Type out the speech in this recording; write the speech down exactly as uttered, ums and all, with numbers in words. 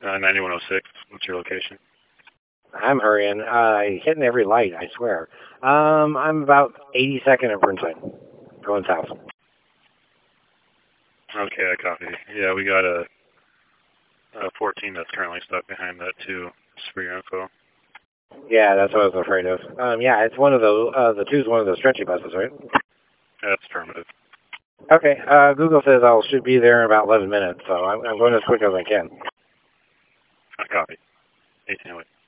Uh, ninety-one oh six. What's your location? I'm hurrying. Uh, hitting every light, I swear. Um, I'm about eighty-second at Burnside. Going south. Okay, I copy. Yeah, we got a, a fourteen that's currently stuck behind that too. Just for your info. Yeah, that's what I was afraid of. Um, yeah, it's one of the, uh, the two's one of the stretchy buses, right? That's affirmative. Okay, uh, Google says I should be there in about eleven minutes, so I'm, I'm going as quick as I can. I copy. eighteen oh eight.